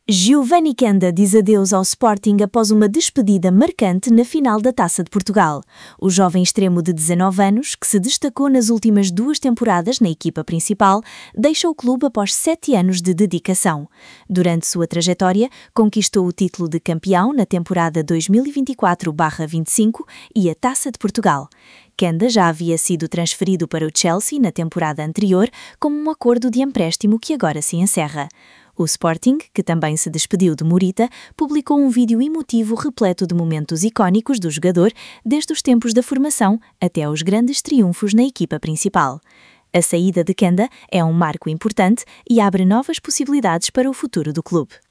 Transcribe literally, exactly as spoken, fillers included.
Giovanni Kenda diz adeus ao Sporting após uma despedida marcante na final da Taça de Portugal. O jovem extremo de dezanove anos, que se destacou nas últimas duas temporadas na equipa principal, deixa o clube após sete anos de dedicação. Durante sua trajetória, conquistou o título de campeão na temporada dois mil e vinte e quatro barra vinte e cinco e a Taça de Portugal. Kenda já havia sido transferido para o Chelsea na temporada anterior, como um acordo de empréstimo que agora se encerra. O Sporting, que também se despediu de Morita, publicou um vídeo emotivo repleto de momentos icónicos do jogador, desde os tempos da formação até aos grandes triunfos na equipa principal. A saída de Kenda é um marco importante e abre novas possibilidades para o futuro do clube.